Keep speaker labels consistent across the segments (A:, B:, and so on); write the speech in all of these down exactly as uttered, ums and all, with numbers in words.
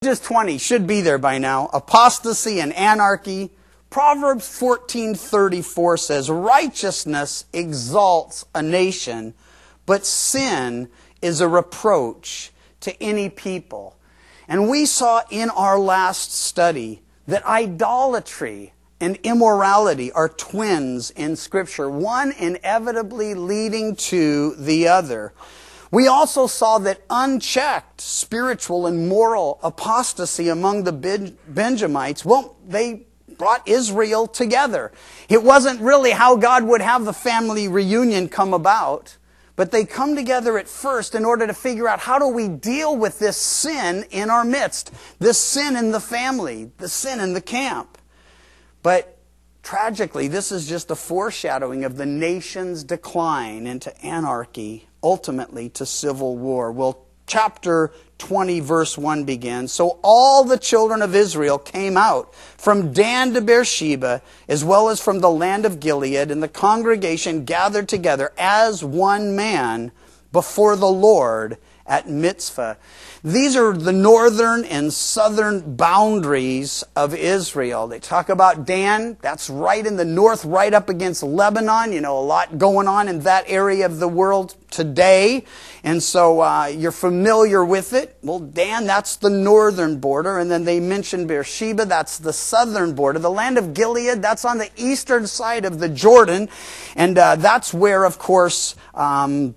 A: Judges twenty should be there by now. Apostasy and anarchy. Proverbs fourteen thirty-four says, righteousness exalts a nation, but sin is a reproach to any people. And we saw in our last study that idolatry and immorality are twins in Scripture, one inevitably leading to the other. We also saw that unchecked spiritual and moral apostasy among the Benjamites, well, they brought Israel together. It wasn't really how God would have the family reunion come about, but they come together at first in order to figure out how do we deal with this sin in our midst, this sin in the family, the sin in the camp. But tragically, this is just a foreshadowing of the nation's decline into anarchy, ultimately to civil war. Well, chapter twenty, verse one begins, so all the children of Israel came out from Dan to Beersheba, as well as from the land of Gilead, and the congregation gathered together as one man before the Lord at Mitzvah. These are the northern and southern boundaries of Israel. They talk about Dan. That's right in the north, right up against Lebanon. You know, a lot going on in that area of the world today. And so uh, you're familiar with it. Well, Dan, that's the northern border. And then they mention Beersheba. That's the southern border. The land of Gilead, that's on the eastern side of the Jordan. And uh, that's where, of course, um,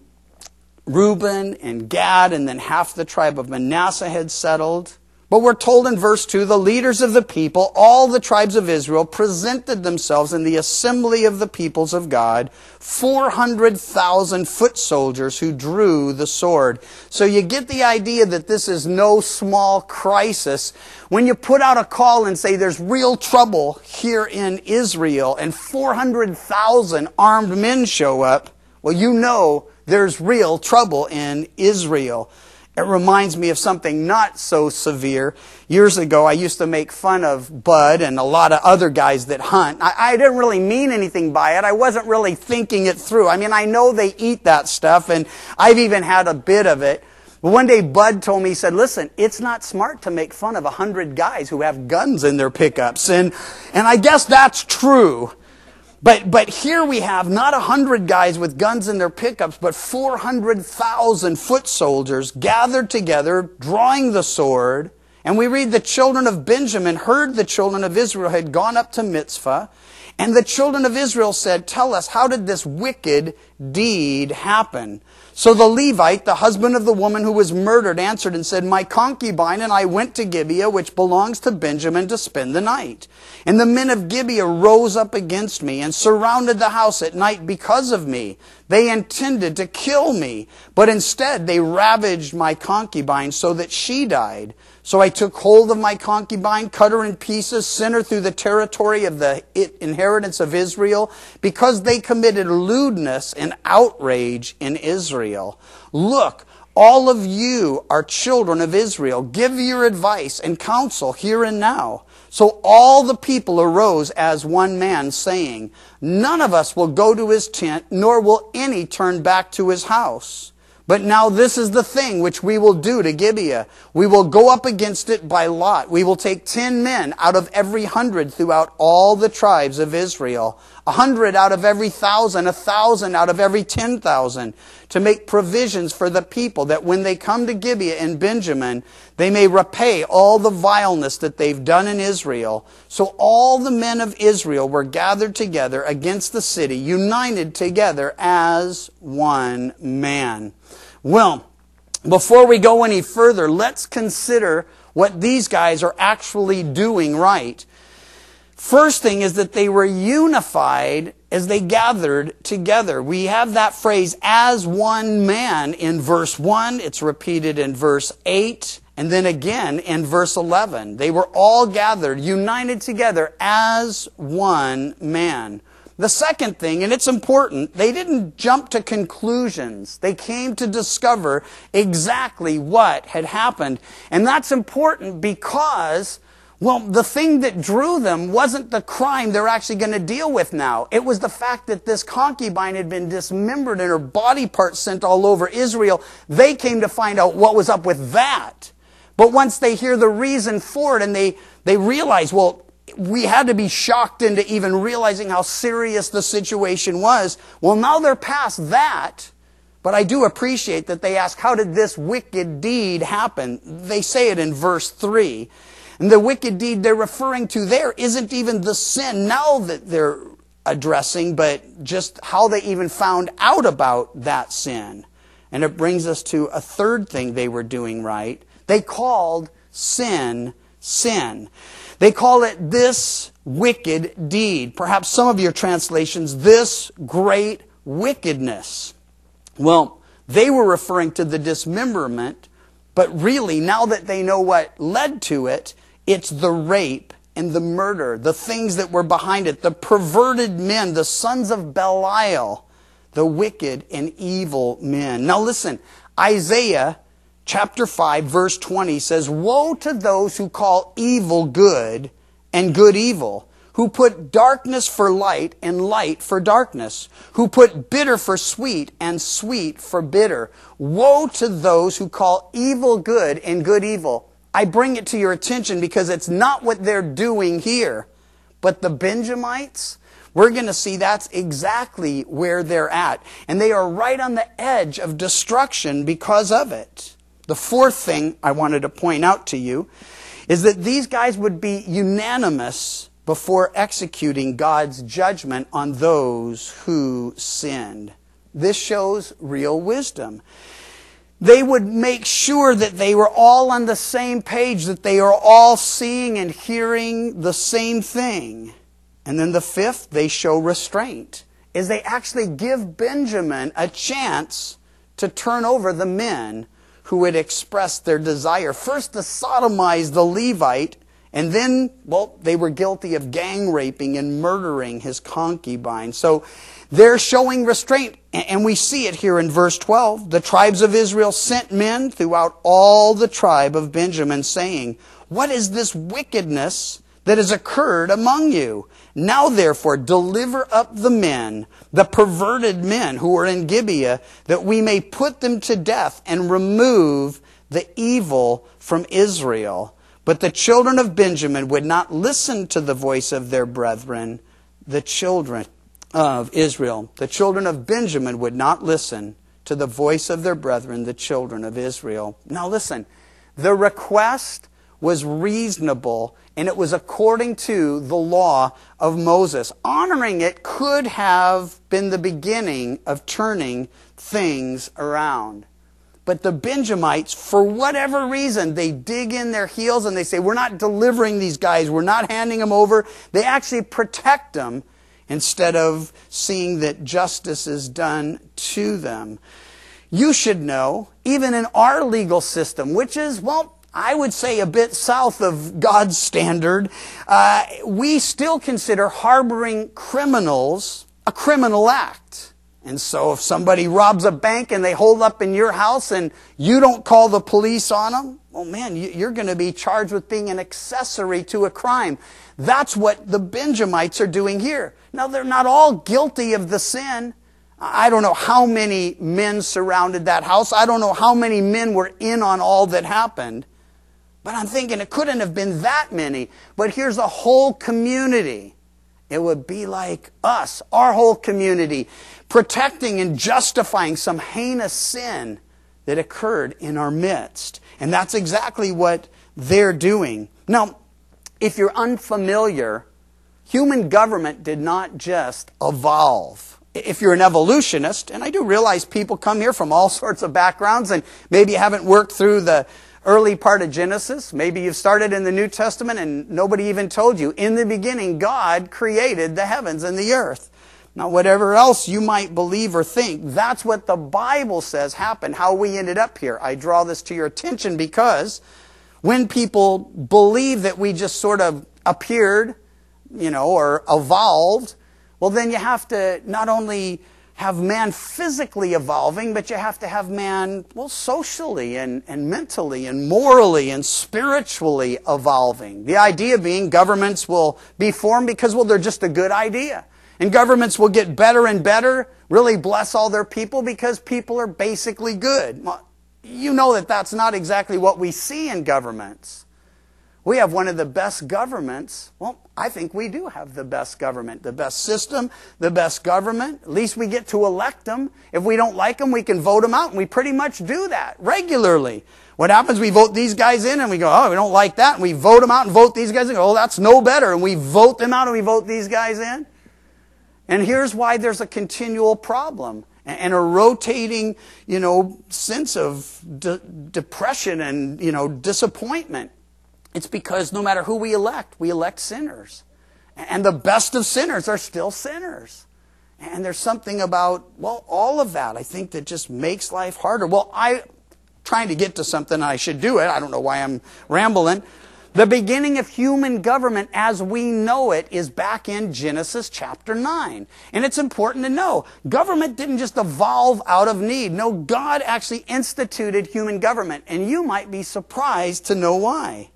A: Reuben and Gad and then half the tribe of Manasseh had settled. But we're told in verse two, the leaders of the people, all the tribes of Israel, presented themselves in the assembly of the peoples of God, four hundred thousand foot soldiers who drew the sword. So you get the idea that this is no small crisis. When you put out a call and say there's real trouble here in Israel and four hundred thousand armed men show up, well, you know there's real trouble in Israel. It reminds me of something not so severe. Years ago, I used to make fun of Bud and a lot of other guys that hunt. I, I didn't really mean anything by it. I wasn't really thinking it through. I mean, I know they eat that stuff, and I've even had a bit of it. But one day, Bud told me, he said, listen, it's not smart to make fun of a hundred guys who have guns in their pickups. And, and I guess that's true. But but here we have not a hundred guys with guns in their pickups, but four hundred thousand foot soldiers gathered together, drawing the sword. And we read the children of Benjamin heard the children of Israel had gone up to Mitzvah. And the children of Israel said, tell us, how did this wicked deed happen? So the Levite, the husband of the woman who was murdered, answered and said, my concubine and I went to Gibeah, which belongs to Benjamin, to spend the night. And the men of Gibeah rose up against me and surrounded the house at night because of me. They intended to kill me, but instead they ravaged my concubine so that she died. So I took hold of my concubine, cut her in pieces, sent her through the territory of the inheritance of Israel, because they committed lewdness and outrage in Israel. Look, all of you are children of Israel. Give your advice and counsel here and now. So all the people arose as one man, saying, none of us will go to his tent, nor will any turn back to his house. But now this is the thing which we will do to Gibeah. We will go up against it by lot. We will take ten men out of every hundred throughout all the tribes of Israel, a hundred out of every thousand, a thousand out of every ten thousand, to make provisions for the people, that when they come to Gibeah and Benjamin, they may repay all the vileness that they've done in Israel. So all the men of Israel were gathered together against the city, united together as one man. Well, before we go any further, let's consider what these guys are actually doing right. First thing is that they were unified as they gathered together. We have that phrase, as one man, in verse one. It's repeated in verse eight. And then again in verse eleven. They were all gathered, united together as one man. The second thing, and it's important, they didn't jump to conclusions. They came to discover exactly what had happened. And that's important because, well, the thing that drew them wasn't the crime they're actually going to deal with now. It was the fact that this concubine had been dismembered and her body parts sent all over Israel. They came to find out what was up with that. But once they hear the reason for it and they, they realize, well, we had to be shocked into even realizing how serious the situation was. Well, now they're past that. But I do appreciate that they ask, how did this wicked deed happen? They say it in verse three. And the wicked deed they're referring to there isn't even the sin now that they're addressing, but just how they even found out about that sin. And it brings us to a third thing they were doing right. They called sin, sin. They call it this wicked deed. Perhaps some of your translations, this great wickedness. Well, they were referring to the dismemberment, but really, now that they know what led to it, it's the rape and the murder, the things that were behind it, the perverted men, the sons of Belial, the wicked and evil men. Now listen, Isaiah chapter five, verse twenty says, "Woe to those who call evil good and good evil, who put darkness for light and light for darkness, who put bitter for sweet and sweet for bitter. Woe to those who call evil good and good evil." I bring it to your attention because it's not what they're doing here. But the Benjamites, we're going to see that's exactly where they're at. And they are right on the edge of destruction because of it. The fourth thing I wanted to point out to you is that these guys would be unanimous before executing God's judgment on those who sinned. This shows real wisdom. They would make sure that they were all on the same page, that they are all seeing and hearing the same thing. And then the fifth, they show restraint, is they actually give Benjamin a chance to turn over the men who had expressed their desire first to sodomize the Levite, and then, well, they were guilty of gang raping and murdering his concubine. So they're showing restraint, and we see it here in verse twelve. The tribes of Israel sent men throughout all the tribe of Benjamin, saying, "What is this wickedness that has occurred among you? Now therefore deliver up the men, the perverted men who are in Gibeah, that we may put them to death and remove the evil from Israel." But the children of Benjamin would not listen to the voice of their brethren, the children of Israel. The children of Benjamin would not listen to the voice of their brethren, the children of Israel. Now listen, the request was reasonable, and it was according to the law of Moses. Honoring it could have been the beginning of turning things around. But the Benjamites, for whatever reason, they dig in their heels and they say, we're not delivering these guys, we're not handing them over. They actually protect them instead of seeing that justice is done to them. You should know, even in our legal system, which is, well, I would say a bit south of God's standard, uh, we still consider harboring criminals a criminal act. And so if somebody robs a bank and they hold up in your house and you don't call the police on them, well, man, you're going to be charged with being an accessory to a crime. That's what the Benjamites are doing here. Now, they're not all guilty of the sin. I don't know how many men surrounded that house. I don't know how many men were in on all that happened. But I'm thinking it couldn't have been that many. But here's a whole community. It would be like us, our whole community, protecting and justifying some heinous sin that occurred in our midst. And that's exactly what they're doing. Now, if you're unfamiliar, human government did not just evolve. If you're an evolutionist, and I do realize people come here from all sorts of backgrounds and maybe you haven't worked through the early part of Genesis. Maybe you've started in the New Testament and nobody even told you. In the beginning, God created the heavens and the earth. Now, whatever else you might believe or think, that's what the Bible says happened, how we ended up here. I draw this to your attention because when people believe that we just sort of appeared, you know, or evolved, well, then you have to not only have man physically evolving, but you have to have man, well, socially and, and mentally and morally and spiritually evolving. The idea being governments will be formed because, well, they're just a good idea. And governments will get better and better, really bless all their people because people are basically good. Well, you know that that's not exactly what we see in governments. We have one of the best governments. Well, I think we do have the best government, the best system, the best government. At least we get to elect them. If we don't like them, we can vote them out, and we pretty much do that regularly. What happens, we vote these guys in, and we go, oh, we don't like that, and we vote them out and vote these guys in. Oh, that's no better, and we vote them out and we vote these guys in. And here's why there's a continual problem and a rotating, you know, sense of de- depression and, you know, disappointment. It's because no matter who we elect, we elect sinners. And the best of sinners are still sinners. And there's something about, well, all of that, I think, that just makes life harder. Well, I'm trying to get to something, I should do it. I don't know why I'm rambling. The beginning of human government as we know it is back in Genesis chapter nine. And it's important to know, government didn't just evolve out of need. No, God actually instituted human government. And you might be surprised to know why.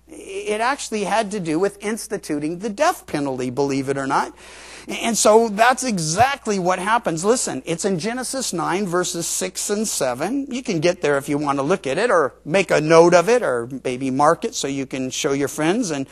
A: It actually had to do with instituting the death penalty, believe it or not. And so that's exactly what happens. Listen, it's in Genesis nine, verses six and seven. You can get there if you want to look at it, or make a note of it, or maybe mark it so you can show your friends. And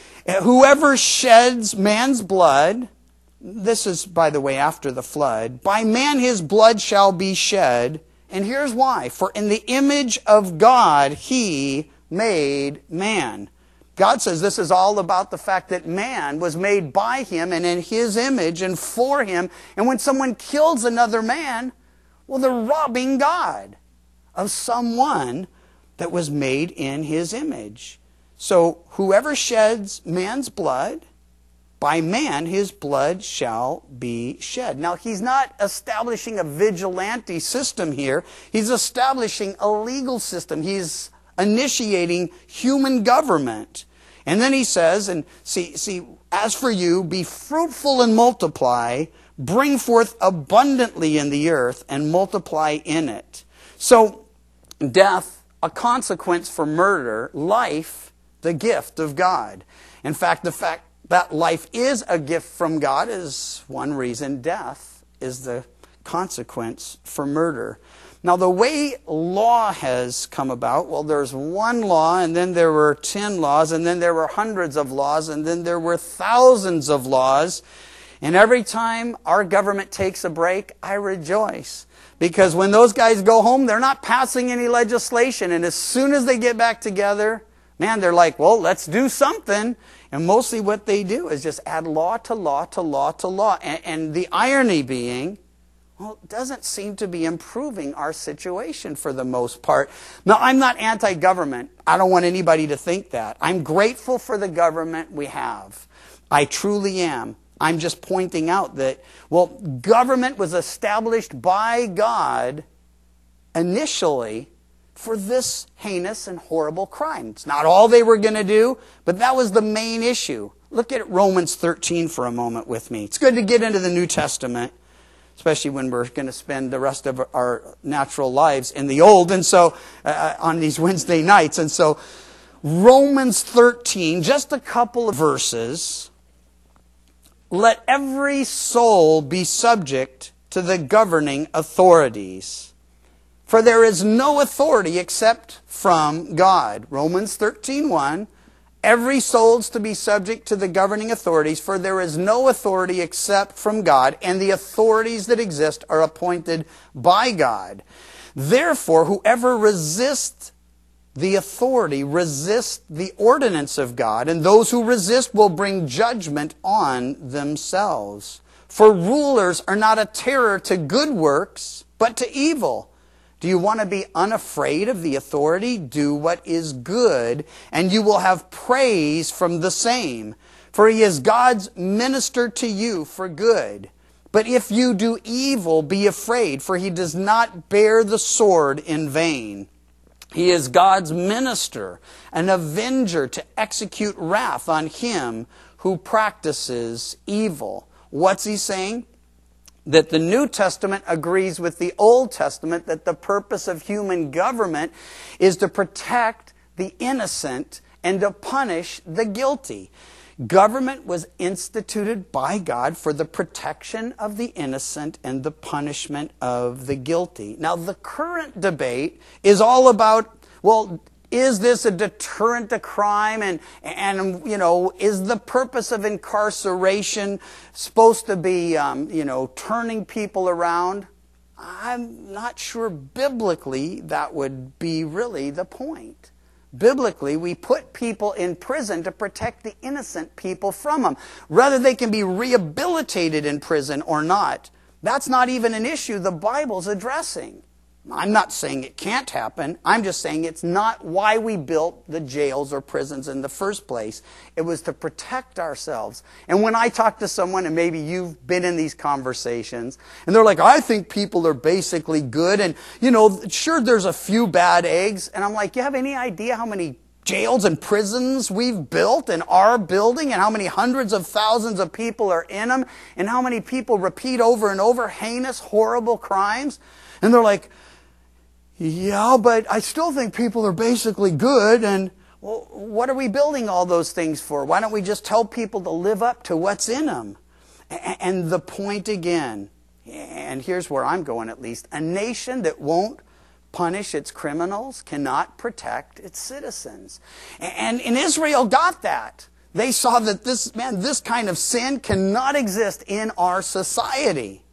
A: whoever sheds man's blood, this is, by the way, after the flood, by man his blood shall be shed. And here's why. For in the image of God he made man. God says this is all about the fact that man was made by him and in his image and for him. And when someone kills another man, well, they're robbing God of someone that was made in his image. So whoever sheds man's blood, by man his blood shall be shed. Now, he's not establishing a vigilante system here. He's establishing a legal system. He's initiating human government. And then he says, and see, see, as for you, be fruitful and multiply, bring forth abundantly in the earth, and multiply in it. So, death, a consequence for murder, life, the gift of God. In fact, the fact that life is a gift from God is one reason death is the consequence for murder. Now, the way law has come about, well, there's one law, and then there were ten laws, and then there were hundreds of laws, and then there were thousands of laws. And every time our government takes a break, I rejoice. Because when those guys go home, they're not passing any legislation. And as soon as they get back together, man, they're like, well, let's do something. And mostly what they do is just add law to law to law to law. And, and the irony being, well, it doesn't seem to be improving our situation for the most part. Now, I'm not anti-government. I don't want anybody to think that. I'm grateful for the government we have. I truly am. I'm just pointing out that, well, government was established by God initially for this heinous and horrible crime. It's not all they were going to do, but that was the main issue. Look at Romans thirteen for a moment with me. It's good to get into the New Testament, especially when we're going to spend the rest of our natural lives in the Old, and so uh, on these Wednesday nights. And so Romans thirteen, just a couple of verses. Let every soul be subject to the governing authorities, for there is no authority except from God. Romans thirteen one. Every soul is to be subject to the governing authorities, for there is no authority except from God, and the authorities that exist are appointed by God. Therefore, whoever resists the authority resists the ordinance of God, and those who resist will bring judgment on themselves. For rulers are not a terror to good works, but to evil. Do you want to be unafraid of the authority? Do what is good, and you will have praise from the same. For he is God's minister to you for good. But if you do evil, be afraid, for he does not bear the sword in vain. He is God's minister, an avenger to execute wrath on him who practices evil. What's he saying? That the New Testament agrees with the Old Testament that the purpose of human government is to protect the innocent and to punish the guilty. Government was instituted by God for the protection of the innocent and the punishment of the guilty. Now, the current debate is all about, well, is this a deterrent to crime? And, and you know, is the purpose of incarceration supposed to be, um, you know, turning people around? I'm not sure biblically that would be really the point. Biblically, we put people in prison to protect the innocent people from them. Whether they can be rehabilitated in prison or not, that's not even an issue the Bible's addressing. I'm not saying it can't happen. I'm just saying it's not why we built the jails or prisons in the first place. It was to protect ourselves. And when I talk to someone, and maybe you've been in these conversations, and they're like, I think people are basically good, and, you know, sure, there's a few bad eggs. And I'm like, you have any idea how many jails and prisons we've built and are building, and how many hundreds of thousands of people are in them, and how many people repeat over and over heinous, horrible crimes? And they're like, yeah, but I still think people are basically good, and well, what are we building all those things for? Why don't we just tell people to live up to what's in them? And the point again, and here's where I'm going at least, a nation that won't punish its criminals cannot protect its citizens. And, and Israel got that. They saw that this, man, this kind of sin cannot exist in our society.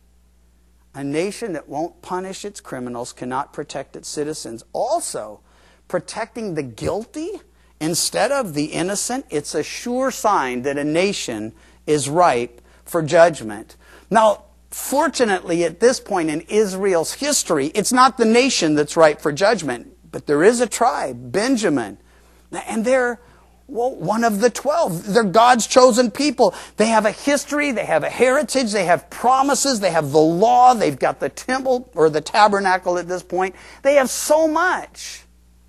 A: A nation that won't punish its criminals cannot protect its citizens. Also, protecting the guilty instead of the innocent, it's a sure sign that a nation is ripe for judgment. Now, fortunately, at this point in Israel's history, it's not the nation that's ripe for judgment, but there is a tribe, Benjamin, and they're well, one of the twelve. They're God's chosen people. They have a history, they have a heritage, they have promises, they have the law, they've got the temple or the tabernacle at this point. They have so much.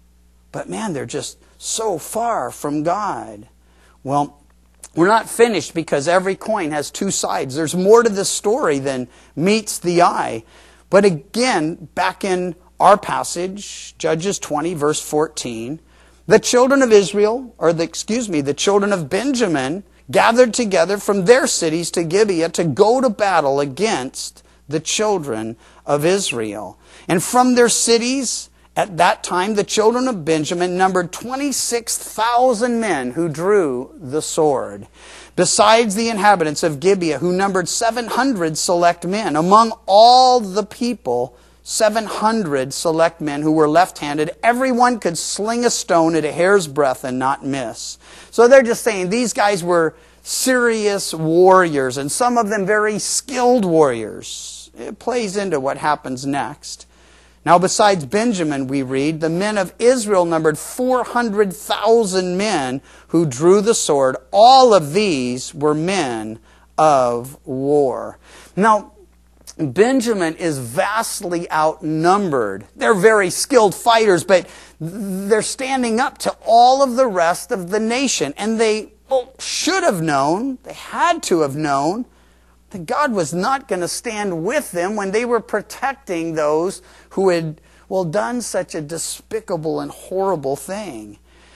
A: But man, they're just so far from God. Well, we're not finished because every coin has two sides. There's more to this story than meets the eye. But again, back in our passage, Judges twenty, verse fourteen, the children of Israel, or the, excuse me, the children of Benjamin gathered together from their cities to Gibeah to go to battle against the children of Israel. And from their cities, at that time, the children of Benjamin numbered twenty-six thousand men who drew the sword, besides the inhabitants of Gibeah, who numbered seven hundred select men. Among all the people, seven hundred select men who were left-handed. Everyone could sling a stone at a hair's breadth and not miss. So they're just saying these guys were serious warriors, and some of them very skilled warriors. It plays into what happens next. Now, besides Benjamin, we read, the men of Israel numbered four hundred thousand men who drew the sword. All of these were men of war. Now, Benjamin is vastly outnumbered. They're very skilled fighters, but they're standing up to all of the rest of the nation. And they well, should have known, they had to have known, that God was not going to stand with them when they were protecting those who had, well, done such a despicable and horrible thing.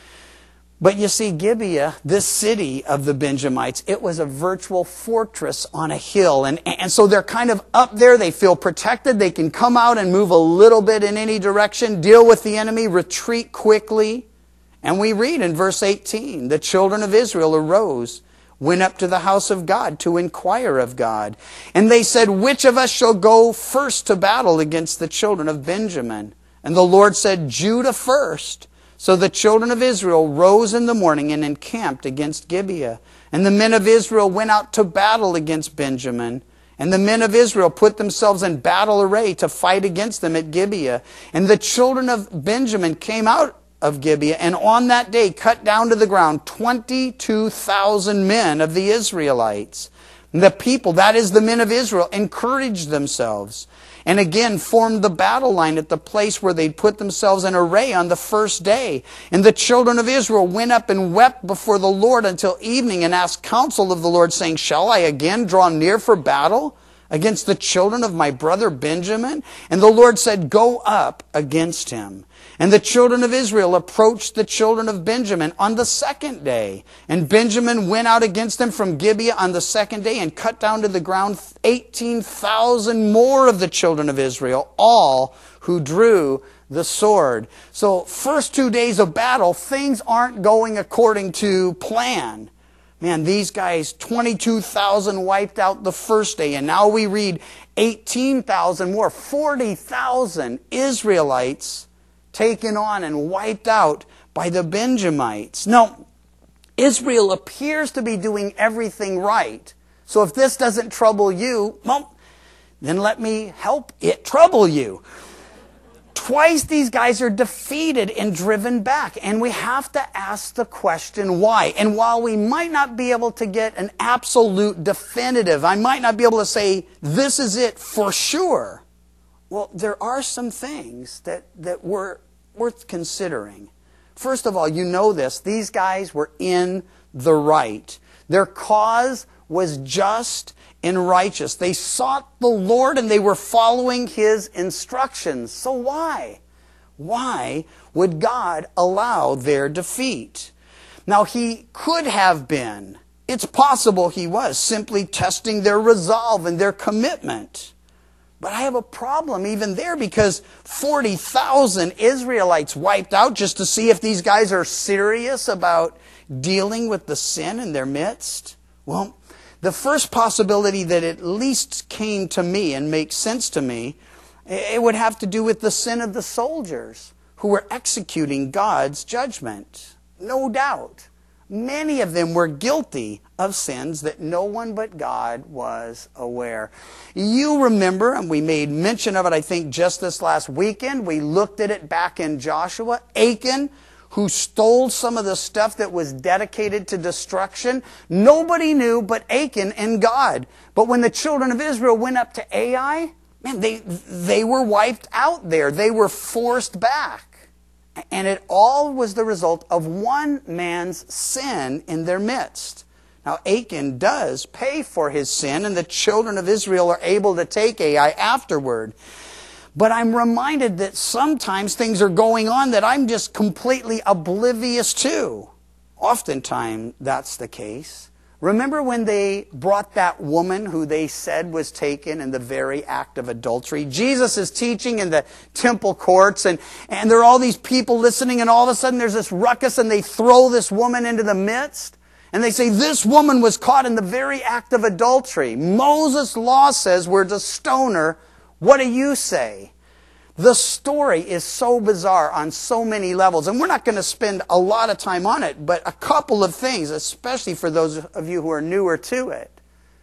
A: But you see, Gibeah, this city of the Benjamites, it was a virtual fortress on a hill. And, and so they're kind of up there. They feel protected. They can come out and move a little bit in any direction, deal with the enemy, retreat quickly. And we read in verse eighteen, the children of Israel arose, went up to the house of God to inquire of God. And they said, which of us shall go first to battle against the children of Benjamin? And the Lord said, Judah first. So the children of Israel rose in the morning and encamped against Gibeah. And the men of Israel went out to battle against Benjamin. And the men of Israel put themselves in battle array to fight against them at Gibeah. And the children of Benjamin came out of Gibeah, and on that day cut down to the ground twenty-two thousand men of the Israelites. And the people, that is the men of Israel, encouraged themselves, and again formed the battle line at the place where they'd put themselves in array on the first day. And the children of Israel went up and wept before the Lord until evening, and asked counsel of the Lord, saying, shall I again draw near for battle against the children of my brother Benjamin? And the Lord said, go up against him. And the children of Israel approached the children of Benjamin on the second day. And Benjamin went out against them from Gibeah on the second day and cut down to the ground eighteen thousand more of the children of Israel, all who drew the sword. So first two days of battle, things aren't going according to plan. Man, these guys, twenty-two thousand wiped out the first day. And now we read eighteen thousand more, forty thousand Israelites taken on and wiped out by the Benjamites. Now, Israel appears to be doing everything right. So if this doesn't trouble you, well, then let me help it trouble you. Twice these guys are defeated and driven back. And we have to ask the question, why? And while we might not be able to get an absolute definitive, I might not be able to say, this is it for sure. Well, there are some things that, that were worth considering. First of all, you know this. These guys were in the right. Their cause was just and righteous. They sought the Lord and they were following His instructions. So why? Why would God allow their defeat? Now, He could have been, it's possible He was, simply testing their resolve and their commitment. But I have a problem even there because forty thousand Israelites wiped out just to see if these guys are serious about dealing with the sin in their midst. Well, the first possibility that at least came to me and makes sense to me, it would have to do with the sin of the soldiers who were executing God's judgment. No doubt. Many of them were guilty of sins that no one but God was aware. You remember, and we made mention of it, I think, just this last weekend. We looked at it back in Joshua. Achan, who stole some of the stuff that was dedicated to destruction. Nobody knew but Achan and God. But when the children of Israel went up to Ai, man, they, they were wiped out there. They were forced back. And it all was the result of one man's sin in their midst. Now, Achan does pay for his sin, and the children of Israel are able to take Ai afterward. But I'm reminded that sometimes things are going on that I'm just completely oblivious to. Oftentimes, that's the case. Remember when they brought that woman who they said was taken in the very act of adultery? Jesus is teaching in the temple courts, and, and there are all these people listening, and all of a sudden there's this ruckus, and they throw this woman into the midst. And they say, this woman was caught in the very act of adultery. Moses' law says we're to stone her. What do you say? The story is so bizarre on so many levels, and we're not going to spend a lot of time on it, but a couple of things, especially for those of you who are newer to it.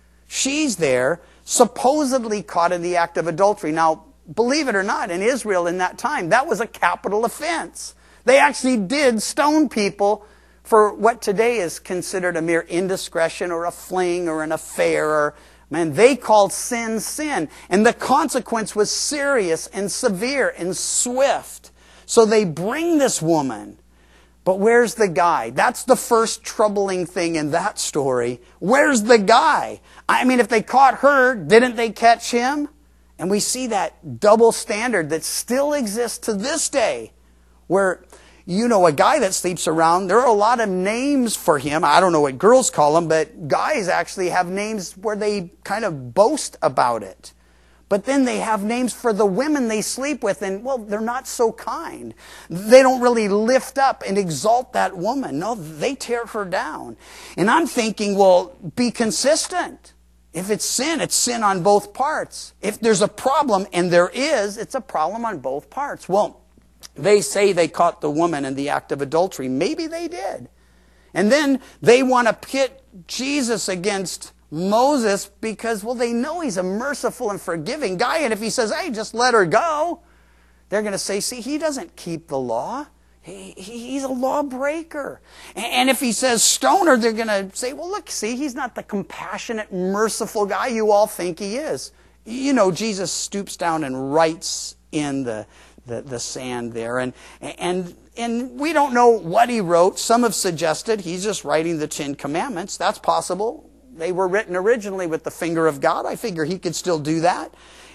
A: She's there, supposedly caught in the act of adultery. Now, believe it or not, in Israel in that time, that was a capital offense. They actually did stone people for what today is considered a mere indiscretion or a fling or an affair or Man, they called sin, sin. And the consequence was serious and severe and swift. So they bring this woman. But where's the guy? That's the first troubling thing in that story. Where's the guy? I mean, if they caught her, didn't they catch him? And we see that double standard that still exists to this day. Where, you know, a guy that sleeps around, there are a lot of names for him. I don't know what girls call them, but guys actually have names where they kind of boast about it. But then they have names for the women they sleep with, and, well, they're not so kind. They don't really lift up and exalt that woman. No, they tear her down. And I'm thinking, well, be consistent. If it's sin, it's sin on both parts. If there's a problem, and there is, it's a problem on both parts. Well, they say they caught the woman in the act of adultery. Maybe they did. And then they want to pit Jesus against Moses because, well, they know he's a merciful and forgiving guy. And if he says, hey, just let her go, they're going to say, see, he doesn't keep the law. He, he's a lawbreaker. And if he says stone her, they're going to say, well, look, see, he's not the compassionate, merciful guy you all think he is. You know, Jesus stoops down and writes in the The, the sand there. And, and, and we don't know what he wrote. Some have suggested he's just writing the Ten Commandments. That's possible. They were written originally with the finger of God. I figure he could still do that.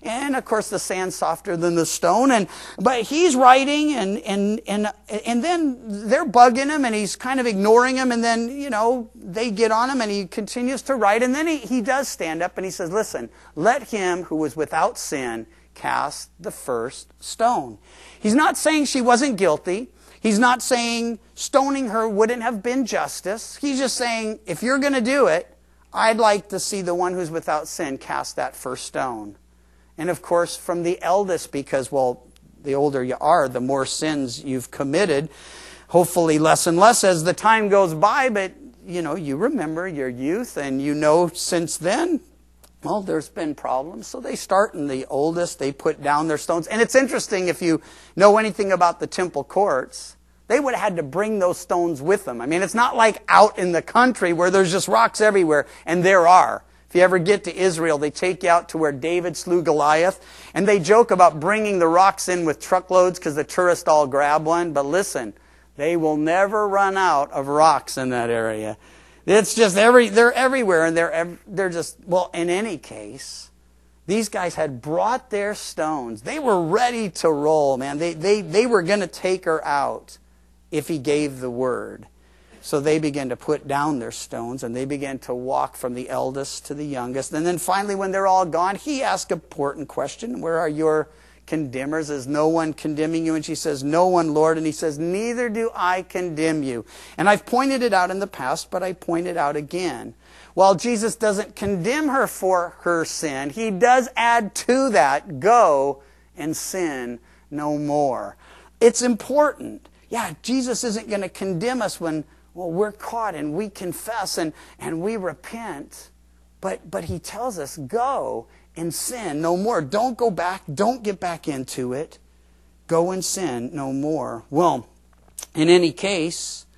A: And of course the sand's softer than the stone. And but he's writing, and and and and then they're bugging him, and he's kind of ignoring him. And then, you know, they get on him, and he continues to write. And then he, he does stand up, and he says, listen, let him who was without sin cast the first stone. He's not saying she wasn't guilty. He's not saying stoning her wouldn't have been justice. He's just saying, if you're going to do it, I'd like to see the one who's without sin cast that first stone. And of course, from the eldest, because, well, the older you are, the more sins you've committed. Hopefully less and less as the time goes by, but, you know, you remember your youth, and you know since then, well, there's been problems. So they start in the oldest, they put down their stones. And it's interesting, if you know anything about the temple courts, they would have had to bring those stones with them. I mean, it's not like out in the country where there's just rocks everywhere, and there are. If you ever get to Israel, they take you out to where David slew Goliath, and they joke about bringing the rocks in with truckloads because the tourists all grab one. But listen, they will never run out of rocks in that area. It's just every they're everywhere, and they're they're just, well, in any case, these guys had brought their stones. They were ready to roll, man. They they they were going to take her out if he gave the word. So they began to put down their stones, and they began to walk from the eldest to the youngest. And then finally, when they're all gone, he asked an important question. Where are your condemners? Is no one condemning you? And she says, no one, Lord. And he says, neither do I condemn you. And I've pointed it out in the past, but I point it out again. While Jesus doesn't condemn her for her sin, he does add to that, go and sin no more. It's important. Yeah, Jesus isn't going to condemn us when, well, we're caught and we confess and, and we repent. But, but he tells us, go and sin no more. Don't go back. Don't get back into it. Go and sin no more. Well, in any case,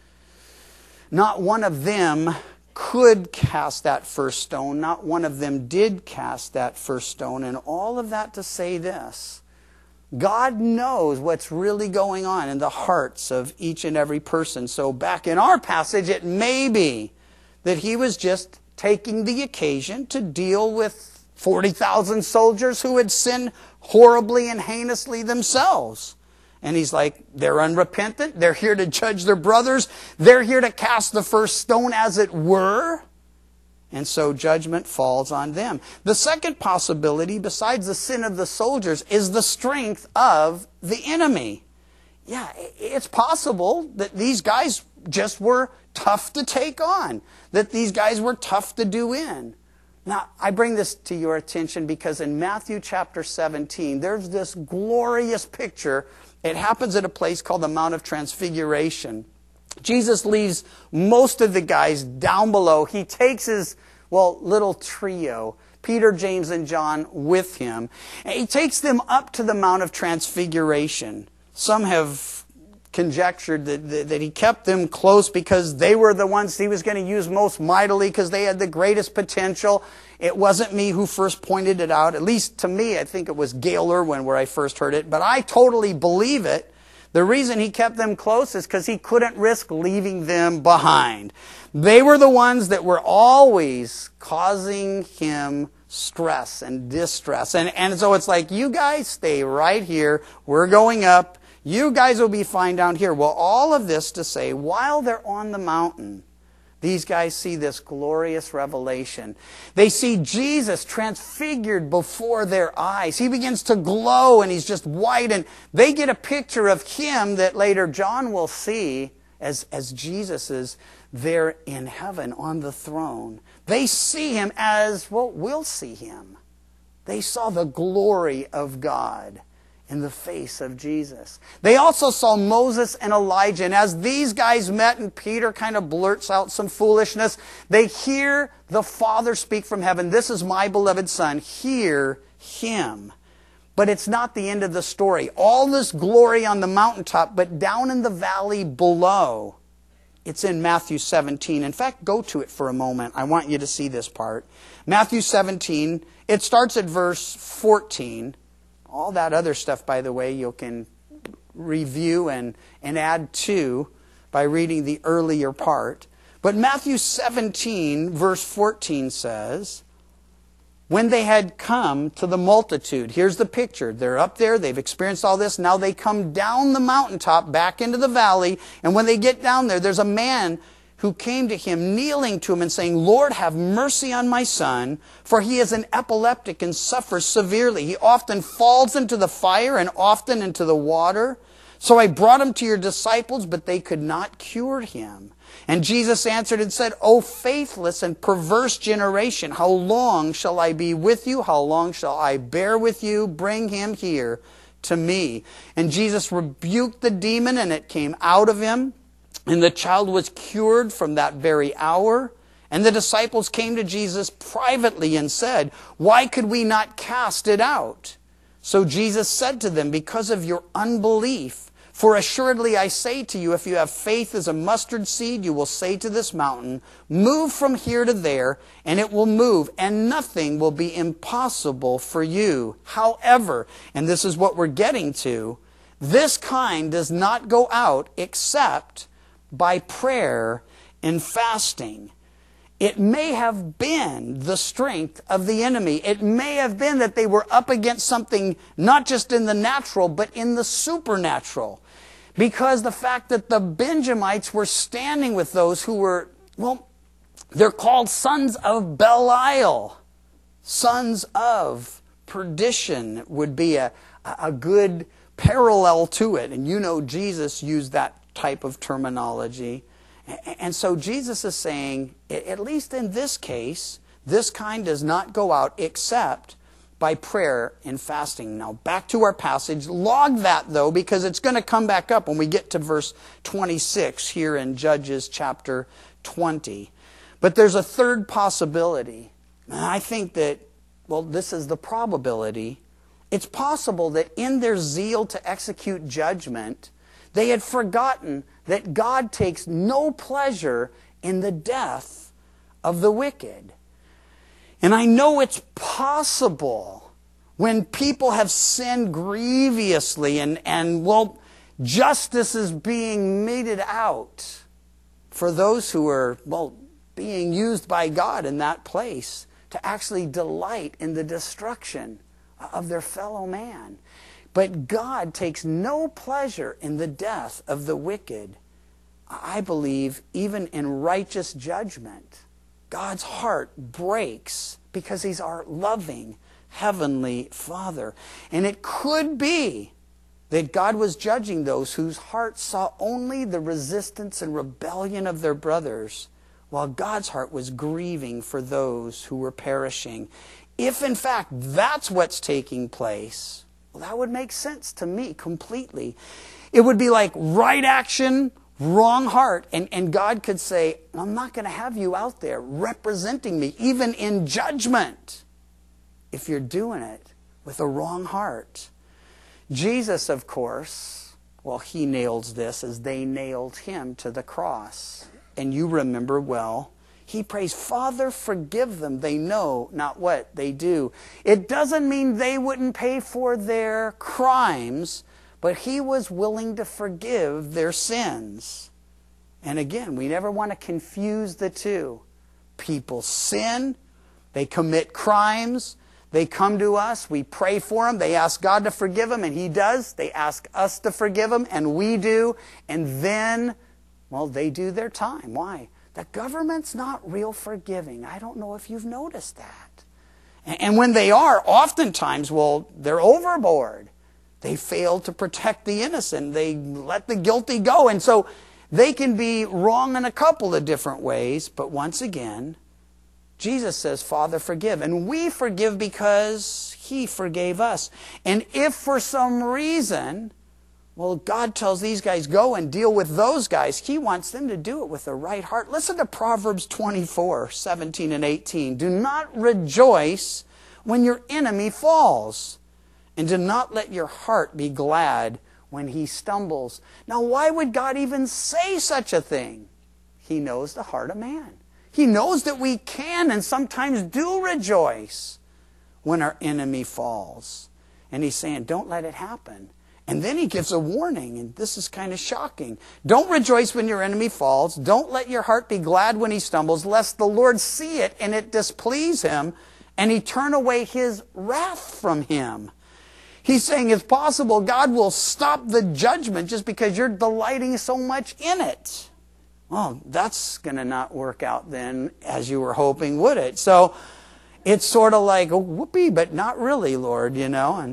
A: not one of them could cast that first stone. Not one of them did cast that first stone. And all of that to say this: God knows what's really going on in the hearts of each and every person. So back in our passage, it may be that he was just taking the occasion to deal with forty thousand soldiers who had sinned horribly and heinously themselves. And he's like, they're unrepentant. They're here to judge their brothers. They're here to cast the first stone, as it were. And so judgment falls on them. The second possibility, besides the sin of the soldiers, is the strength of the enemy. Yeah, it's possible that these guys just were tough to take on, that these guys were tough to do in. Now, I bring this to your attention because in Matthew chapter seventeen, there's this glorious picture. It happens at a place called the Mount of Transfiguration. Jesus leaves most of the guys down below. He takes his, well, little trio, Peter, James, and John, with him. And he takes them up to the Mount of Transfiguration. Some have conjectured that, that, that he kept them close because they were the ones he was going to use most mightily, because they had the greatest potential. It wasn't me who first pointed it out. At least to me, I think it was Gail Irwin where I first heard it. But I totally believe it. The reason he kept them close is because he couldn't risk leaving them behind. They were the ones that were always causing him stress and distress. And, and so it's like, you guys stay right here. We're going up. You guys will be fine down here. Well, all of this to say, while they're on the mountain, these guys see this glorious revelation. They see Jesus transfigured before their eyes. He begins to glow, and he's just white. And they get a picture of him that later John will see as, as Jesus is there in heaven on the throne. They see him as, well, we'll see him. They saw the glory of God in the face of Jesus. They also saw Moses and Elijah. And as these guys met and Peter kind of blurts out some foolishness, they hear the Father speak from heaven, "This is my beloved Son, hear him." But it's not the end of the story. All this glory on the mountaintop, but down in the valley below, it's in Matthew seventeen. In fact, go to it for a moment. I want you to see this part. Matthew seventeen, it starts at verse fourteen. All that other stuff, by the way, you can review and, and add to by reading the earlier part. But Matthew seventeen, verse fourteen says, When they had come to the multitude, here's the picture. They're up there, they've experienced all this. Now they come down the mountaintop back into the valley. And when they get down there, there's a man who came to him, kneeling to him and saying, Lord, have mercy on my son, for he is an epileptic and suffers severely. He often falls into the fire and often into the water. So I brought him to your disciples, but they could not cure him. And Jesus answered and said, O faithless and perverse generation, how long shall I be with you? How long shall I bear with you? Bring him here to me. And Jesus rebuked the demon, and it came out of him. And the child was cured from that very hour. And the disciples came to Jesus privately and said, Why could we not cast it out? So Jesus said to them, Because of your unbelief. For assuredly I say to you, if you have faith as a mustard seed, you will say to this mountain, Move from here to there, and it will move, and nothing will be impossible for you. However, and this is what we're getting to, this kind does not go out except by prayer and fasting. It may have been the strength of the enemy. It may have been that they were up against something not just in the natural, but in the supernatural. Because the fact that the Benjamites were standing with those who were, well, they're called sons of Belial. Sons of perdition would be a, a good parallel to it. And you know Jesus used that type of terminology. And so Jesus is saying, at least in this case, this kind does not go out except by prayer and fasting. Now, back to our passage. Log that, though, because it's going to come back up when we get to verse twenty-six here in Judges chapter twenty. But there's a third possibility. And I think that, well, this is the probability. It's possible that in their zeal to execute judgment, they had forgotten that God takes no pleasure in the death of the wicked. And I know it's possible when people have sinned grievously and, and well, justice is being meted out for those who are, well, being used by God in that place to actually delight in the destruction of their fellow man. But God takes no pleasure in the death of the wicked. I believe even in righteous judgment, God's heart breaks because He's our loving Heavenly Father. And it could be that God was judging those whose hearts saw only the resistance and rebellion of their brothers, while God's heart was grieving for those who were perishing. If in fact that's what's taking place, well, that would make sense to me completely. It would be like right action, wrong heart. And, and God could say, I'm not going to have you out there representing me, even in judgment, if you're doing it with a wrong heart. Jesus, of course, well, He nails this as they nailed Him to the cross. And you remember well, He prays, Father, forgive them. They know not what they do. It doesn't mean they wouldn't pay for their crimes, but He was willing to forgive their sins. And again, we never want to confuse the two. People sin, they commit crimes, they come to us, we pray for them, they ask God to forgive them, and He does. They ask us to forgive them, and we do. And then, well, they do their time. Why? The government's not real forgiving. I don't know if you've noticed that. And when they are, oftentimes, well, they're overboard. They fail to protect the innocent. They let the guilty go. And so they can be wrong in a couple of different ways. But once again, Jesus says, Father, forgive. And we forgive because He forgave us. And if for some reason, well, God tells these guys, go and deal with those guys, He wants them to do it with the right heart. Listen to Proverbs twenty-four, seventeen and eighteen. Do not rejoice when your enemy falls, and do not let your heart be glad when he stumbles. Now, why would God even say such a thing? He knows the heart of man. He knows that we can and sometimes do rejoice when our enemy falls. And He's saying, don't let it happen. And then He gives a warning, and this is kind of shocking. Don't rejoice when your enemy falls. Don't let your heart be glad when he stumbles, lest the Lord see it and it displease Him, and he turn away his wrath from him. He's saying it's possible God will stop the judgment just because you're delighting so much in it. Well, that's going to not work out then as you were hoping, would it? So it's sort of like, oh, whoopee, but not really, Lord, you know. And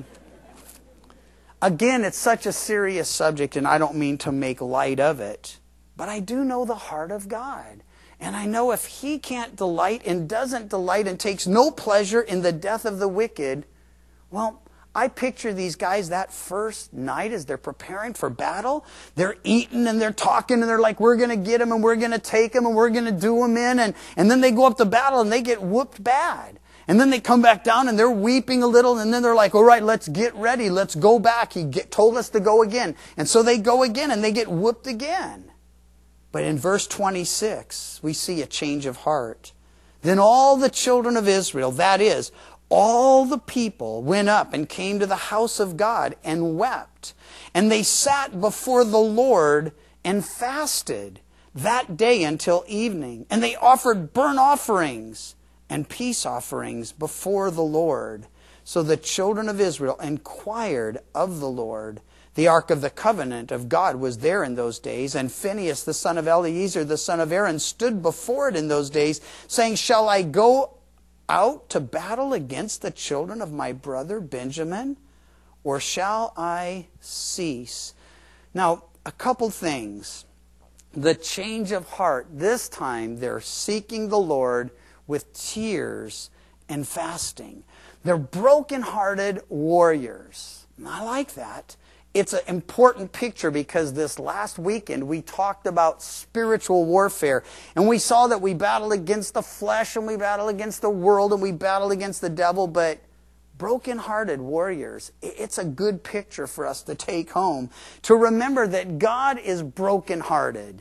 A: again, it's such a serious subject, and I don't mean to make light of it. But I do know the heart of God. And I know if he can't delight and doesn't delight and takes no pleasure in the death of the wicked, well, I picture these guys that first night as they're preparing for battle. They're eating and they're talking and they're like, we're going to get him and we're going to take him and we're going to do him in. And, and then they go up to battle and they get whooped bad. And then they come back down and they're weeping a little. And then they're like, all right, let's get ready. Let's go back. He get, told us to go again. And so they go again and they get whooped again. But in verse twenty-six, we see a change of heart. Then all the children of Israel, that is, all the people went up and came to the house of God and wept. And they sat before the Lord and fasted that day until evening. And they offered burnt offerings and peace offerings before the Lord. So the children of Israel inquired of the Lord. The ark of the covenant of God was there in those days, and Phinehas, the son of Eleazar, the son of Aaron, stood before it in those days, saying, shall I go out to battle against the children of my brother Benjamin, or shall I cease? Now, a couple things. The change of heart. This time, they're seeking the Lord with tears and fasting. They're broken-hearted warriors. And I like that. It's an important picture because this last weekend we talked about spiritual warfare. And we saw that we battle against the flesh and we battle against the world and we battle against the devil. But broken-hearted warriors, it's a good picture for us to take home. To remember that God is broken-hearted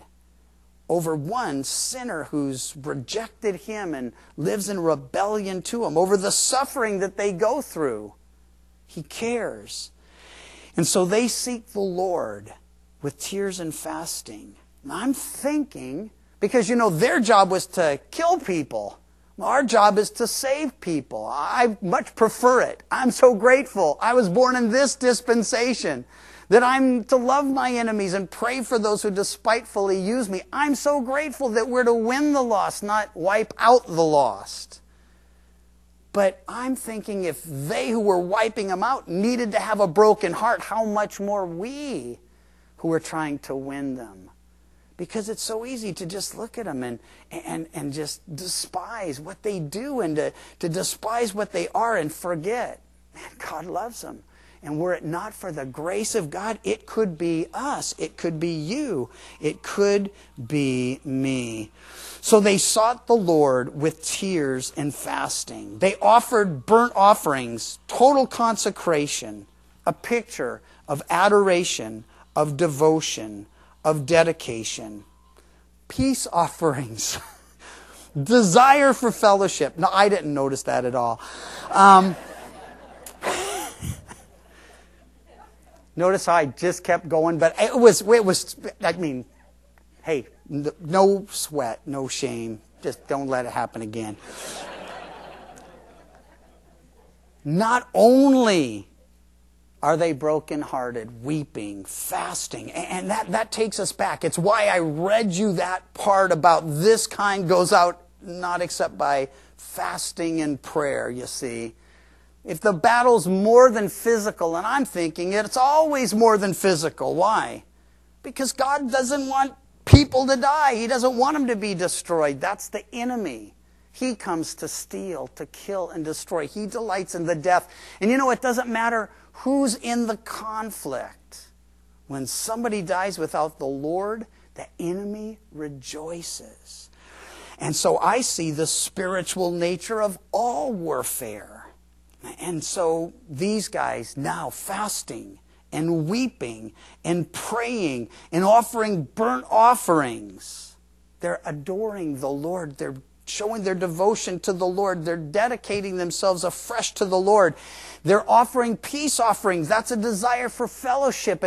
A: over one sinner who's rejected him and lives in rebellion to him. Over the suffering that they go through. He cares. And so they seek the Lord with tears and fasting. And I'm thinking, because, you know, their job was to kill people. Our job is to save people. I much prefer it. I'm so grateful. I was born in this dispensation that I'm to love my enemies and pray for those who despitefully use me. I'm so grateful that we're to win the lost, not wipe out the lost. But I'm thinking if they who were wiping them out needed to have a broken heart, how much more we who are trying to win them. Because it's so easy to just look at them and, and, and just despise what they do and to, to despise what they are and forget. Man, God loves them. And were it not for the grace of God, it could be us. It could be you. It could be me. So they sought the Lord with tears and fasting. They offered burnt offerings, total consecration, a picture of adoration, of devotion, of dedication. Peace offerings, desire for fellowship. No, I didn't notice that at all. Um, notice how I just kept going, but it was, it was, I mean, hey, no sweat, no shame. Just don't let it happen again. Not only are they brokenhearted, weeping, fasting, and that, that takes us back. It's why I read you that part about this kind goes out not except by fasting and prayer, you see. If the battle's more than physical, and I'm thinking it's always more than physical. Why? Because God doesn't want people to die. He doesn't want them to be destroyed. That's the enemy. He comes to steal, to kill, and destroy. He delights in the death. And you know, it doesn't matter who's in the conflict. When somebody dies without the Lord, the enemy rejoices. And so I see the spiritual nature of all warfare. And so these guys now fasting and weeping and praying and offering burnt offerings. They're adoring the Lord. They're showing their devotion to the Lord. They're dedicating themselves afresh to the Lord. They're offering peace offerings. That's a desire for fellowship and an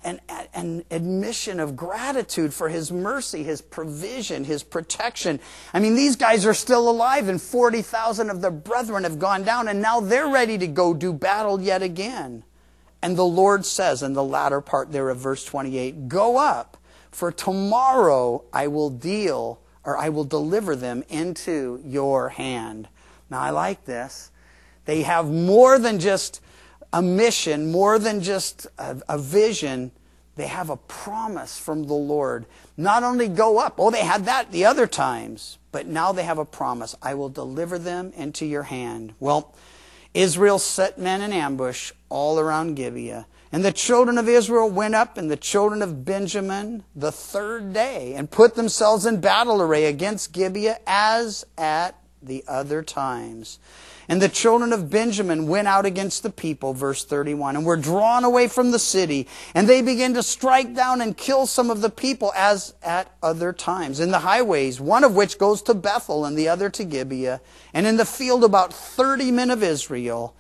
A: an, an admission of gratitude for his mercy, his provision, his protection. I mean, these guys are still alive, and forty thousand of their brethren have gone down, and now they're ready to go do battle yet again. And the Lord says in the latter part there of verse twenty-eight, "Go up, for tomorrow I will deal, or I will deliver them into your hand." Now, I like this. They have more than just a mission, more than just a, a vision. They have a promise from the Lord. Not only go up, oh, they had that the other times, but now they have a promise. I will deliver them into your hand. Well, Israel set men in ambush all around Gibeah. And the children of Israel went up, and the children of Benjamin the third day, and put themselves in battle array against Gibeah as at the other times. And the children of Benjamin went out against the people, verse thirty-one, and were drawn away from the city. And they began to strike down and kill some of the people as at other times in the highways, one of which goes to Bethel and the other to Gibeah. And in the field about thirty men of Israel.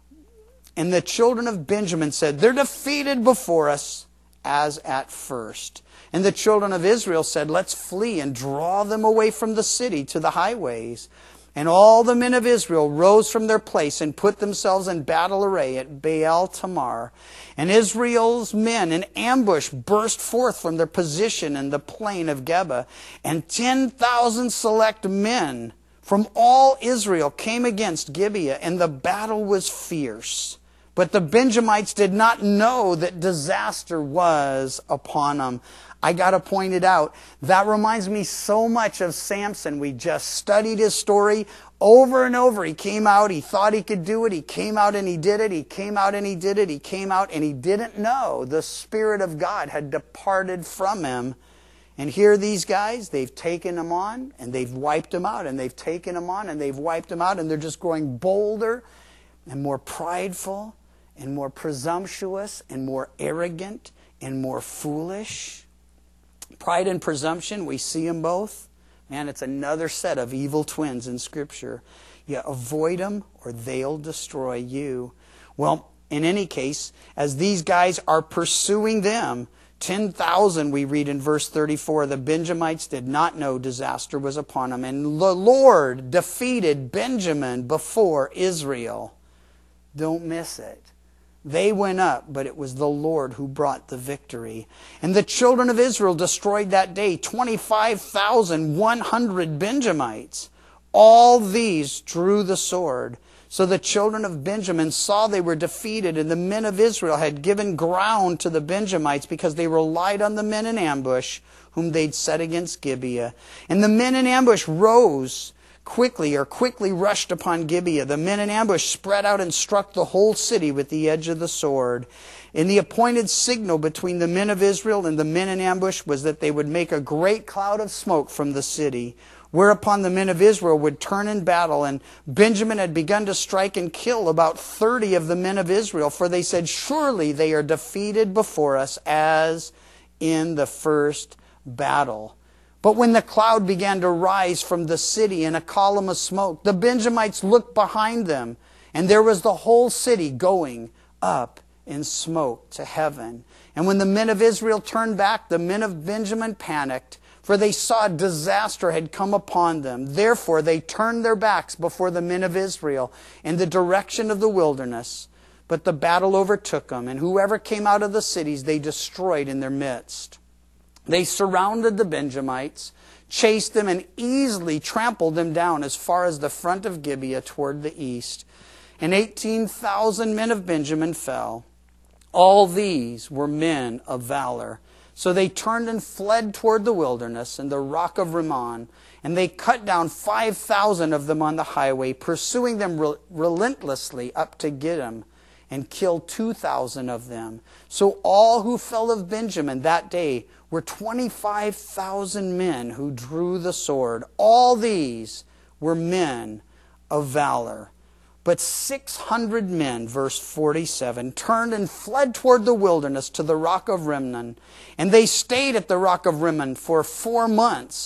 A: And the children of Benjamin said, "They're defeated before us as at first." And the children of Israel said, "Let's flee and draw them away from the city to the highways." And all the men of Israel rose from their place and put themselves in battle array at Baal Tamar. And Israel's men in ambush burst forth from their position in the plain of Geba. And ten thousand select men from all Israel came against Gibeah, and the battle was fierce. But the Benjamites did not know that disaster was upon them. I got to point it out. That reminds me so much of Samson. We just studied his story over and over. He came out, he thought he could do it. He came out and he did it. He came out and he did it. He came out and he didn't know the Spirit of God had departed from him. And here these guys, they've taken him on and they've wiped him out. And they've taken him on and they've wiped him out. And they're just growing bolder and more prideful and more presumptuous and more arrogant and more foolish. Pride and presumption, we see them both. Man, it's another set of evil twins in Scripture. You avoid them or they'll destroy you. Well, in any case, as these guys are pursuing them, ten thousand, we read in verse thirty-four, the Benjamites did not know disaster was upon them. And the Lord defeated Benjamin before Israel. Don't miss it. They went up, but it was the Lord who brought the victory. And the children of Israel destroyed that day twenty-five thousand one hundred Benjamites. All these drew the sword. So the children of Benjamin saw they were defeated, and the men of Israel had given ground to the Benjamites because they relied on the men in ambush whom they'd set against Gibeah. And the men in ambush rose quickly or quickly rushed upon Gibeah. The men in ambush spread out and struck the whole city with the edge of the sword. And the appointed signal between the men of Israel and the men in ambush was that they would make a great cloud of smoke from the city, whereupon the men of Israel would turn in battle. And Benjamin had begun to strike and kill about thirty of the men of Israel, for they said, "Surely they are defeated before us as in the first battle." But when the cloud began to rise from the city in a column of smoke, the Benjamites looked behind them, and there was the whole city going up in smoke to heaven. And when the men of Israel turned back, the men of Benjamin panicked, for they saw disaster had come upon them. Therefore they turned their backs before the men of Israel in the direction of the wilderness. But the battle overtook them, and whoever came out of the cities they destroyed in their midst. They surrounded the Benjamites, chased them, and easily trampled them down as far as the front of Gibeah toward the east. And eighteen thousand men of Benjamin fell. All these were men of valor. So they turned and fled toward the wilderness and the rock of Rimmon. And they cut down five thousand of them on the highway, pursuing them re- relentlessly up to Gidom, and killed two thousand of them. So all who fell of Benjamin that day were twenty-five thousand men who drew the sword. All these were men of valor. But six hundred men, verse forty-seven, turned and fled toward the wilderness to the rock of Rimmon. And they stayed at the rock of Rimmon for four months.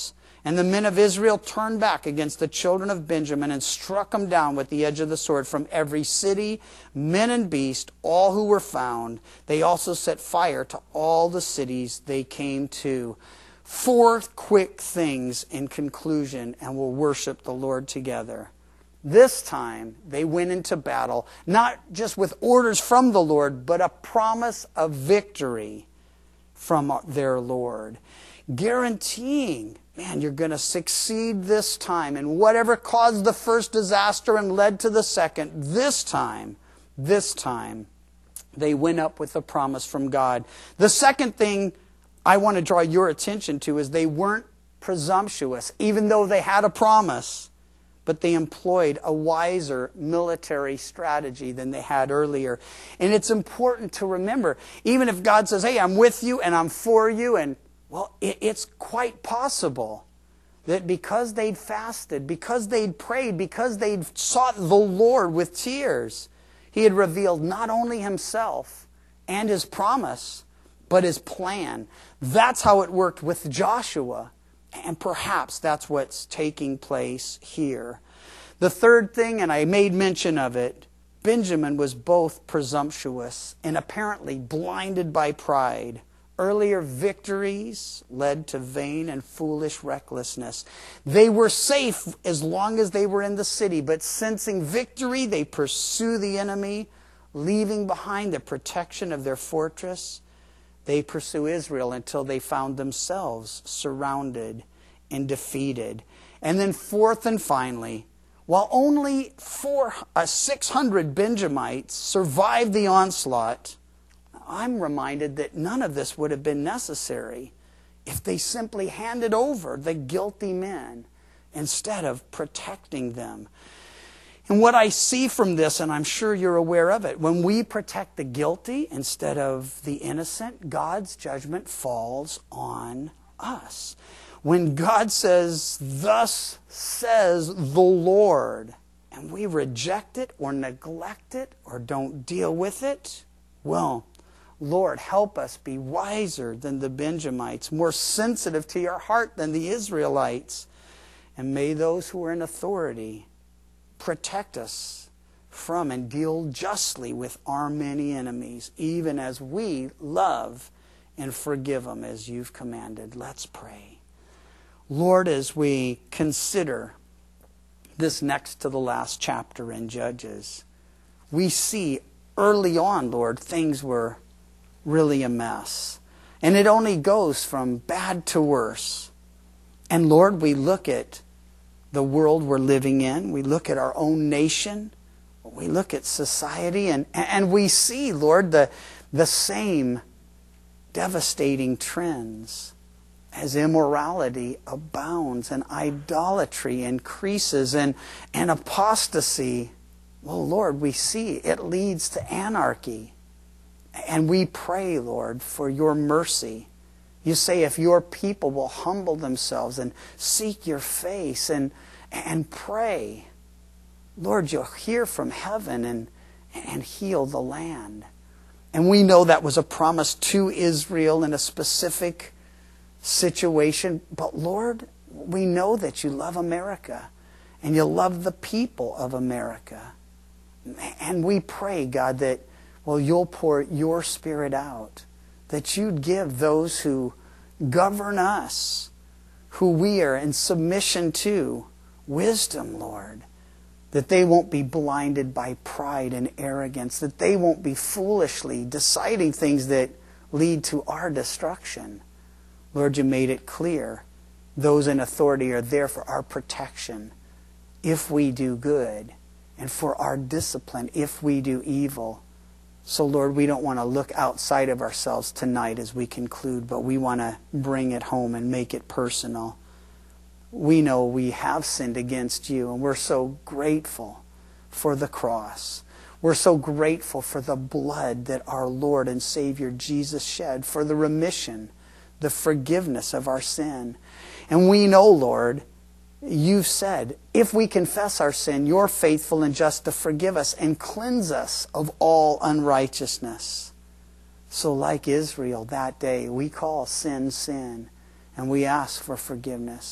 A: And the men of Israel turned back against the children of Benjamin and struck them down with the edge of the sword from every city, men and beast, all who were found. They also set fire to all the cities they came to. Four quick things in conclusion, and we'll worship the Lord together. This time, they went into battle, not just with orders from the Lord, but a promise of victory from their Lord, guaranteeing, man, you're going to succeed this time. And whatever caused the first disaster and led to the second, this time, this time, they went up with a promise from God. The second thing I want to draw your attention to is they weren't presumptuous, even though they had a promise, but they employed a wiser military strategy than they had earlier. And it's important to remember, even if God says, hey, I'm with you and I'm for you, and well, it's quite possible that because they'd fasted, because they'd prayed, because they'd sought the Lord with tears, He had revealed not only Himself and His promise, but His plan. That's how it worked with Joshua, and perhaps that's what's taking place here. The third thing, and I made mention of it, Benjamin was both presumptuous and apparently blinded by pride. Earlier victories led to vain and foolish recklessness. They were safe as long as they were in the city, but sensing victory, they pursue the enemy, leaving behind the protection of their fortress. They pursue Israel until they found themselves surrounded and defeated. And then fourth and finally, while only four, uh, six hundred Benjamites survived the onslaught, I'm reminded that none of this would have been necessary if they simply handed over the guilty men instead of protecting them. And what I see from this, and I'm sure you're aware of it, when we protect the guilty instead of the innocent, God's judgment falls on us. When God says, thus says the Lord, and we reject it or neglect it or don't deal with it, well, Lord, help us be wiser than the Benjamites, more sensitive to your heart than the Israelites. And may those who are in authority protect us from and deal justly with our many enemies, even as we love and forgive them as you've commanded. Let's pray. Lord, as we consider this next to the last chapter in Judges, we see early on, Lord, things were really a mess. And it only goes from bad to worse. And Lord, we look at the world we're living in. We look at our own nation. We look at society. And, and we see, Lord, the, the same devastating trends as immorality abounds and idolatry increases and, and apostasy. Well, Lord, we see it leads to anarchy. And we pray, Lord, for your mercy. You say if your people will humble themselves and seek your face and, and pray, Lord, you'll hear from heaven and, and heal the land. And we know that was a promise to Israel in a specific situation. But Lord, we know that you love America and you love the people of America. And we pray, God, that well, you'll pour your Spirit out, that you'd give those who govern us, who we are in submission to, wisdom, Lord, that they won't be blinded by pride and arrogance, that they won't be foolishly deciding things that lead to our destruction. Lord, you made it clear those in authority are there for our protection if we do good, and for our discipline if we do evil. So, Lord, we don't want to look outside of ourselves tonight as we conclude, but we want to bring it home and make it personal. We know we have sinned against you, and we're so grateful for the cross. We're so grateful for the blood that our Lord and Savior Jesus shed for the remission, the forgiveness of our sin. And we know, Lord, you've said, if we confess our sin, you're faithful and just to forgive us and cleanse us of all unrighteousness. So like Israel that day, we call sin, sin, and we ask for forgiveness.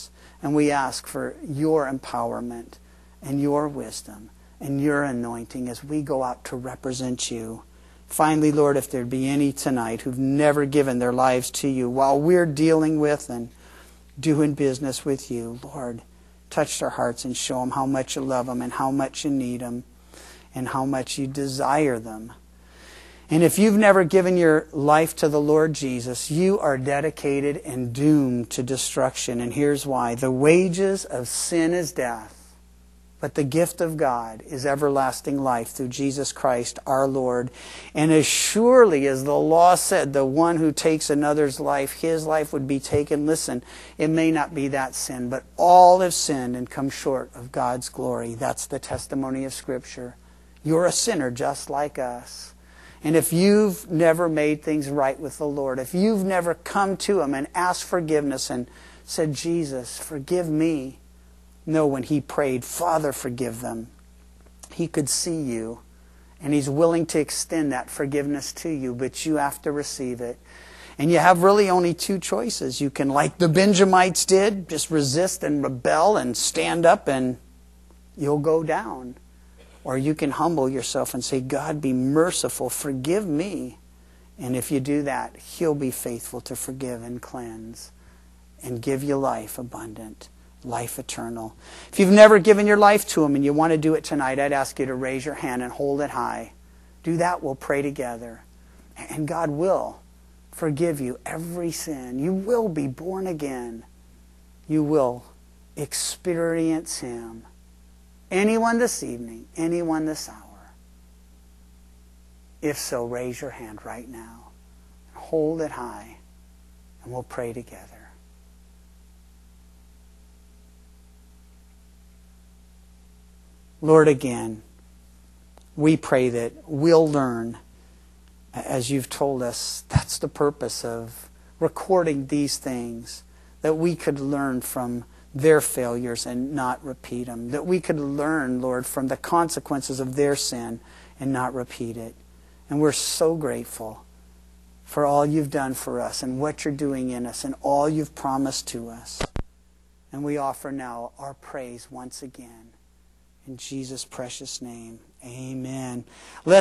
A: And we ask for your empowerment and your wisdom and your anointing as we go out to represent you. Finally, Lord, if there be any tonight who've never given their lives to you while we're dealing with and doing business with you, Lord, touch their hearts and show them how much you love them and how much you need them and how much you desire them. And if you've never given your life to the Lord Jesus, you are dedicated and doomed to destruction. And here's why. The wages of sin is death, but the gift of God is everlasting life through Jesus Christ our Lord. And as surely as the law said, the one who takes another's life, his life would be taken. Listen, it may not be that sin, but all have sinned and come short of God's glory. That's the testimony of Scripture. You're a sinner just like us. And if you've never made things right with the Lord, if you've never come to Him and asked forgiveness and said, Jesus, forgive me. No, when he prayed, Father, forgive them, he could see you. And he's willing to extend that forgiveness to you, but you have to receive it. And you have really only two choices. You can, like the Benjamites did, just resist and rebel and stand up and you'll go down. Or you can humble yourself and say, God, be merciful, forgive me. And if you do that, He'll be faithful to forgive and cleanse and give you life abundant. Life eternal. If you've never given your life to Him and you want to do it tonight, I'd ask you to raise your hand and hold it high. Do that, we'll pray together. And God will forgive you every sin. You will be born again. You will experience Him. Anyone this evening, anyone this hour? If so, raise your hand right now. Hold it high and we'll pray together. Lord, again, we pray that we'll learn, as you've told us, that's the purpose of recording these things, that we could learn from their failures and not repeat them, that we could learn, Lord, from the consequences of their sin and not repeat it. And we're so grateful for all you've done for us and what you're doing in us and all you've promised to us. And we offer now our praise once again. In Jesus' precious name, amen. Let's